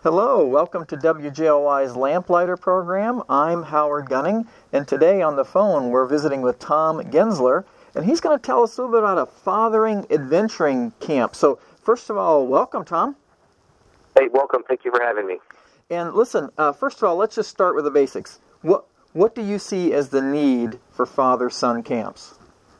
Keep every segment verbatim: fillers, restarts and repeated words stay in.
Hello, welcome to W J L Y's Lamplighter program. I'm Howard Gunning, and today on the phone we're visiting with Tom Gensler, and he's going to tell us a little bit about a fathering adventuring camp. So, first of all, welcome, Tom. Hey, welcome. Thank you for having me. And listen, uh, first of all, let's just start with the basics. What what do you see as the need for father-son camps?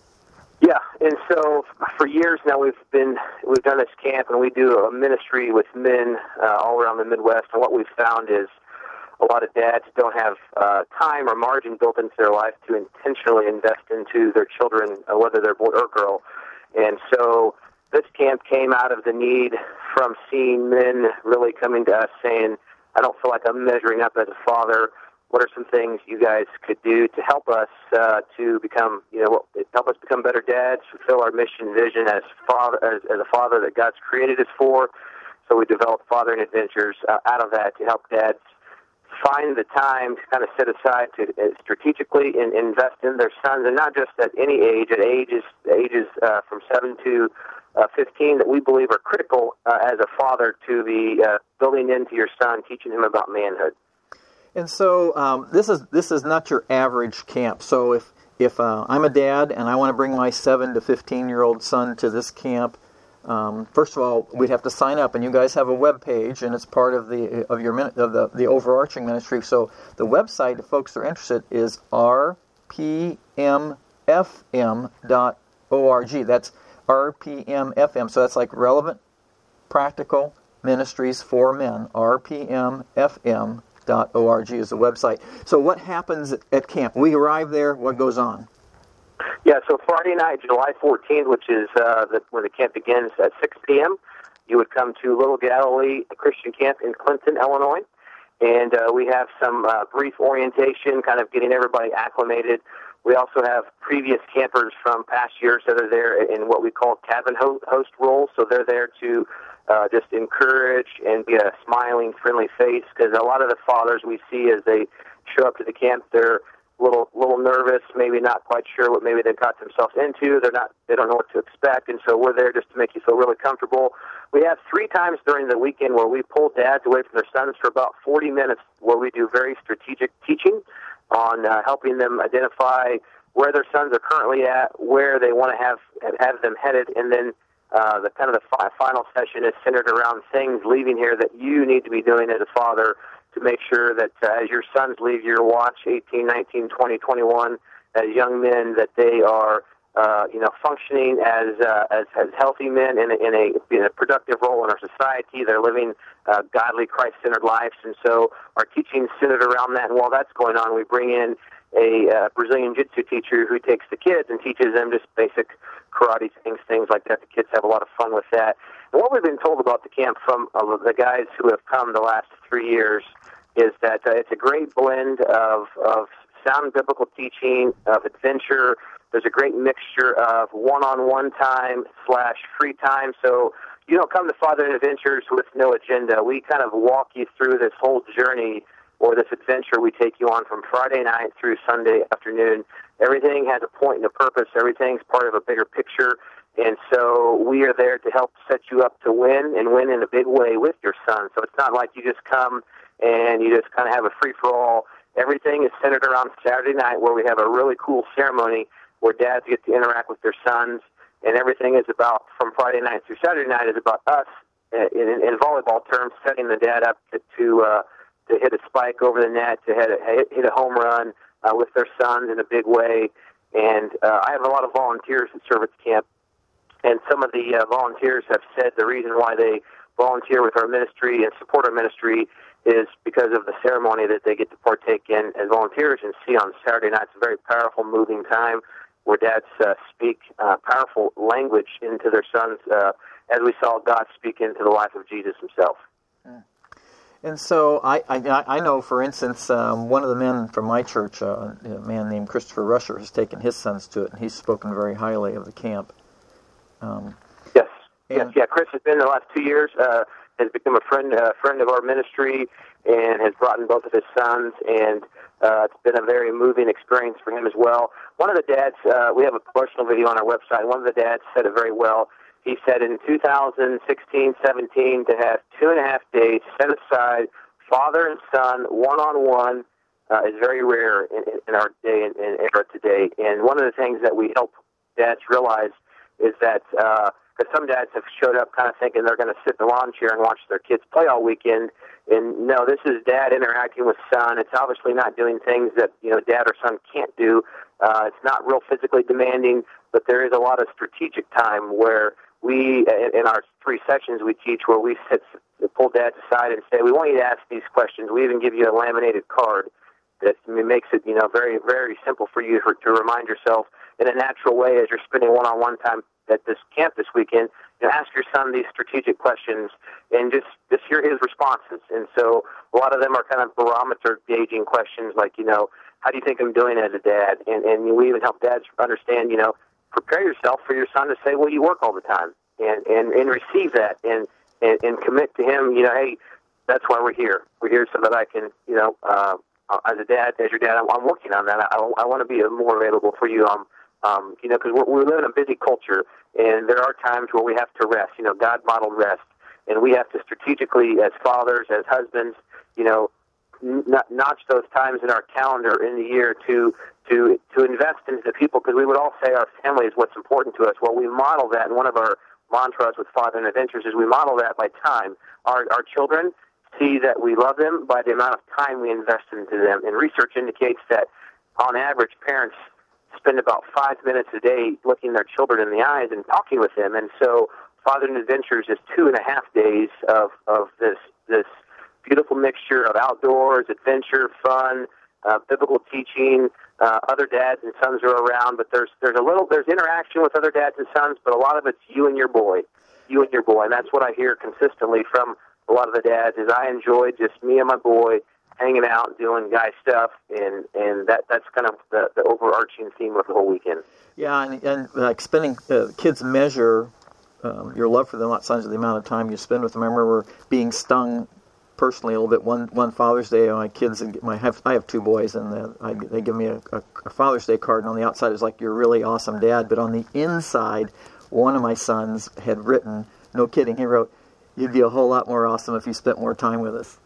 Yeah, and so for years now we've been we've done this camp, and we do a ministry with men uh, all around the Midwest. And what we've found is a lot of dads don't have uh, time or margin built into their life to intentionally invest into their children, uh, whether they're boy or girl. And so this camp came out of the need from seeing men really coming to us saying, "I don't feel like I'm measuring up as a father. What are some things you guys could do to help us uh, to become, you know, help us become better dads, fulfill our mission vision as father, as, as a father that God's created us for?" So we developed Fathering Adventures uh, out of that to help dads find the time to kind of set aside to uh, strategically in, invest in their sons, and not just at any age, at ages ages uh, from seven to uh, fifteen that we believe are critical uh, as a father to be uh, building into your son, teaching him about manhood. And so um, this is this is not your average camp. So if if uh, I'm a dad and I want to bring my seven to fifteen year old son to this camp, um, first of all we'd have to sign up, and you guys have a web page, and it's part of the of your of the the overarching ministry. So the website, if folks are interested, is r p m f m dot org. That's R P M F M. So that's like Relevant Practical Ministries for Men. R P M F M. Dot org is the website. So what happens at camp? We arrive there, what goes on? Yeah, so Friday night, July fourteenth, which is uh, the, when the camp begins at six p.m., you would come to Little Galilee Christian Camp in Clinton, Illinois, and uh, we have some uh, brief orientation, kind of getting everybody acclimated. We also have previous campers from past years that are there in what we call cabin host roles, so they're there to Uh, just encourage and be a smiling, friendly face, because a lot of the fathers we see as they show up to the camp, they're a little, little nervous, maybe not quite sure what maybe they've got themselves into. They're not, they don't know what to expect, and so we're there just to make you feel really comfortable. We have three times during the weekend where we pull dads away from their sons for about forty minutes, where we do very strategic teaching on uh, helping them identify where their sons are currently at, where they want to have have them headed, and then Uh, the kind of the fi- final session is centered around things leaving here that you need to be doing as a father to make sure that uh, as your sons leave your watch, eighteen, nineteen, twenty, twenty-one, as young men, that they are, uh, you know, functioning as, uh, as as healthy men in a, in a in a productive role in our society. They're living uh, godly, Christ-centered lives, and so our teaching is centered around that. And while that's going on, we bring in a uh, Brazilian Jiu-Jitsu teacher who takes the kids and teaches them just basic karate things, things like that. The kids have a lot of fun with that. And what we've been told about the camp from uh, the guys who have come the last three years is that uh, it's a great blend of, of sound biblical teaching, of adventure. There's a great mixture of one-on-one time slash free time. So you don't come to Fathering Adventures with no agenda. We kind of walk you through this whole journey or this adventure we take you on from Friday night through Sunday afternoon. Everything has a point and a purpose. Everything's part of a bigger picture. And so we are there to help set you up to win, and win in a big way with your son. So it's not like you just come and you just kind of have a free-for-all. Everything is centered around Saturday night, where we have a really cool ceremony where dads get to interact with their sons. And everything is about, from Friday night through Saturday night, is about us, in, in volleyball terms, setting the dad up to, to uh, to hit a spike over the net, to hit a, hit a home run uh, with their sons in a big way. And uh, I have a lot of volunteers that serve at the camp, and some of the uh, volunteers have said the reason why they volunteer with our ministry and support our ministry is because of the ceremony that they get to partake in as volunteers and see on Saturday night. It's a very powerful, moving time where dads uh, speak uh, powerful language into their sons, uh, as we saw God speak into the life of Jesus himself. Mm. And so I, I, I know, for instance, um, one of the men from my church, uh, a man named Christopher Rusher, has taken his sons to it, and he's spoken very highly of the camp. Um, yes, yes, yeah. Chris has been the last two years, uh, has become a friend, uh, friend of our ministry, and has brought in both of his sons, and uh, it's been a very moving experience for him as well. One of the dads, uh, we have a promotional video on our website. One of the dads said it very well. he said in two thousand sixteen seventeen to have two and a half days set aside, father and son, one-on-one, uh, is very rare in, in our day and era today. And one of the things that we help dads realize is that, because uh, some dads have showed up kind of thinking they're going to sit in the lawn chair and watch their kids play all weekend. And no, this is dad interacting with son. It's obviously not doing things that, you know, dad or son can't do. Uh, it's not real physically demanding, but there is a lot of strategic time where we, in our three sessions we teach, where we sit, pull dads aside and say, we want you to ask these questions. We even give you a laminated card that makes it, you know, very, very simple for you for, to remind yourself in a natural way as you're spending one-on-one time at this camp this weekend. You know, ask your son these strategic questions and just, just hear his responses. And so a lot of them are kind of barometer gauging questions like, you know, how do you think I'm doing as a dad? And, and we even help dads understand, you know, prepare yourself for your son to say, well, you work all the time, and, and, and receive that and, and, and commit to him, you know, hey, that's why we're here. We're here so that I can, you know, uh, as a dad, as your dad, I'm, I'm working on that. I, I want to be more available for you, um, um, you know, because we're, we live in a busy culture, and there are times where we have to rest, you know, God modeled rest, and we have to strategically, as fathers, as husbands, you know, n- notch those times in our calendar in the year to to to invest into the people, because we would all say our family is what's important to us. Well, we model that, and one of our mantras with Father and Adventures is we model that by time. Our our children see that we love them by the amount of time we invest into them, and research indicates that on average parents spend about five minutes a day looking their children in the eyes and talking with them. And so Father and Adventures is two and a half days of of this this beautiful mixture of outdoors, adventure, fun, uh, biblical teaching. Uh, other dads and sons are around, but there's there's a little there's interaction with other dads and sons, but a lot of it's you and your boy, you and your boy, and that's what I hear consistently from a lot of the dads. Is I enjoy just me and my boy hanging out, doing guy stuff, and and that that's kind of the, the overarching theme of the whole weekend. Yeah, and and like spending uh, kids measure um, your love for them outside of the amount of time you spend with them. I remember being stung personally a little bit one one Father's Day. My kids and my have I have two boys, and the, I, they give me a, a, a Father's Day card, and on the outside it's like, you're a really awesome dad, but on the inside, one of my sons had written, no kidding, he wrote, you'd be a whole lot more awesome if you spent more time with us.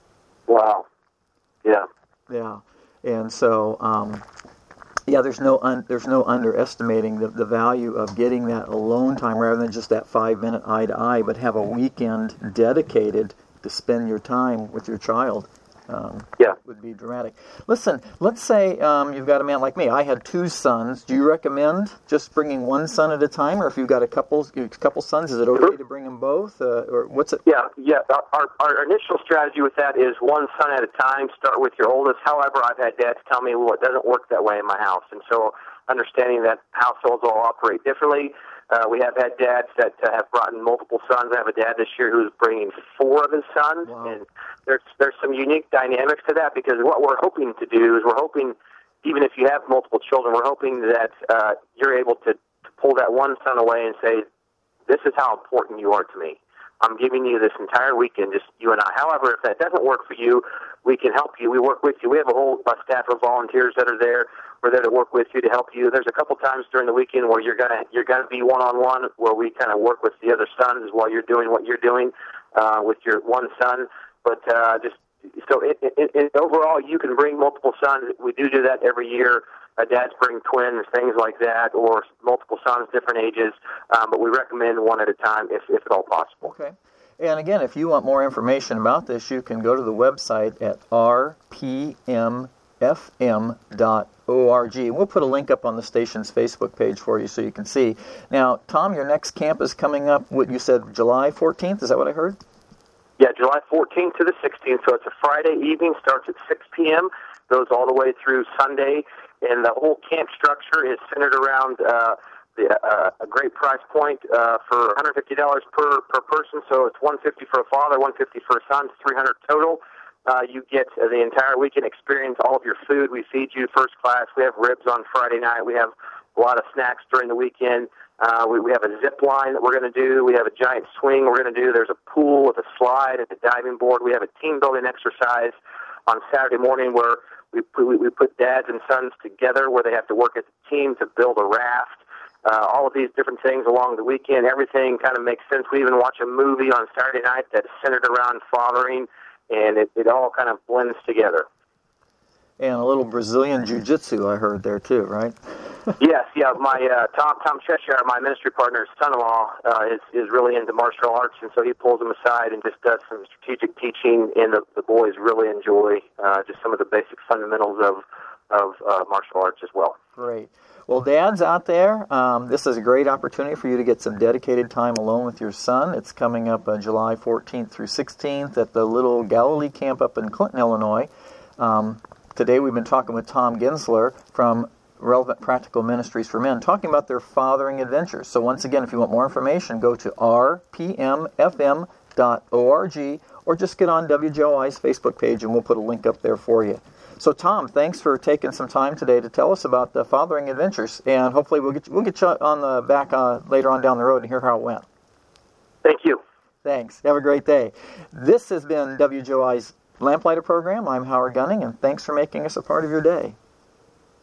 Wow. Yeah. Yeah. And so, um, yeah, there's no un, there's no underestimating the, the value of getting that alone time rather than just that five minute eye to eye, but have a weekend dedicated to spend your time with your child. Um, yeah. Would be dramatic. Listen, let's say um, you've got a man like me. I had two sons. Do you recommend just bringing one son at a time, or if you've got a couple a couple sons, is it okay to bring them both, uh, or what's it? Yeah, yeah. Our our initial strategy with that is one son at a time. Start with your oldest. However, I've had dads tell me, well, it doesn't work that way in my house, and so understanding that households all operate differently. Uh, we have had dads that uh, have brought in multiple sons. I have a dad this year who's bringing four of his sons, wow. and there's there's some unique dynamics to that, because what we're hoping to do is we're hoping, even if you have multiple children, we're hoping that uh, you're able to, to pull that one son away and say, this is how important you are to me. I'm giving you this entire weekend, just you and I. However, if that doesn't work for you, we can help you. We work with you. We have a whole uh, staff of volunteers that are there. We're there to work with you, to help you. There's a couple times during the weekend where you're gonna you're gonna be one on one, where we kind of work with the other sons while you're doing what you're doing uh, with your one son. But uh, just so it, it, it, overall, you can bring multiple sons. We do do that every year. Uh, dads bring twins, things like that, or multiple sons, different ages. Um, but we recommend one at a time if, if at all possible. Okay. And again, if you want more information about this, you can go to the website at r p m f m dot org. We'll put a link up on the station's Facebook page for you so you can see. Now, Tom, your next camp is coming up, what you said, July fourteenth? Is that what I heard? Yeah, July fourteenth to the sixteenth. So it's a Friday evening, starts at six p.m., goes all the way through Sunday. And the whole camp structure is centered around uh, the, uh, a great price point uh, for one hundred fifty dollars per, per person. So it's one hundred fifty dollars for a father, one hundred fifty dollars for a son, it's three hundred dollars total. Uh, you get uh, the entire weekend experience, all of your food. We feed you first class. We have ribs on Friday night. We have a lot of snacks during the weekend. Uh, we, we have a zip line that we're going to do. We have a giant swing we're going to do. There's a pool with a slide and a diving board. We have a team building exercise on Saturday morning where we, we, we put dads and sons together, where they have to work as a team to build a raft. uh, all of these different things along the weekend. Everything kind of makes sense. We even watch a movie on Saturday night that's centered around fathering, and it, it all kind of blends together. And a little Brazilian jiu-jitsu I heard there too, right? Yes, yeah. My uh, Tom Tom Cheshire, my ministry partner's son-in-law, uh, is is really into martial arts, and so he pulls them aside and just does some strategic teaching, and the, the boys really enjoy uh, just some of the basic fundamentals of of uh, martial arts as well. Great. Well, dads out there, um, this is a great opportunity for you to get some dedicated time alone with your son. It's coming up uh, July fourteenth through sixteenth at the Little Galilee Camp up in Clinton, Illinois. Um, today we've been talking with Tom Gensler from Relevant Practical Ministries for Men, talking about their fathering adventures. So once again, if you want more information, go to r p m f m dot org or just get on W J O I's Facebook page and we'll put a link up there for you. So Tom, thanks for taking some time today to tell us about the fathering adventures, and hopefully we'll get you, we'll get you on the back uh, later on down the road and hear how it went. Thank you. Thanks. Have a great day. This has been W J O I's Lamplighter program. I'm Howard Gunning, and thanks for making us a part of your day.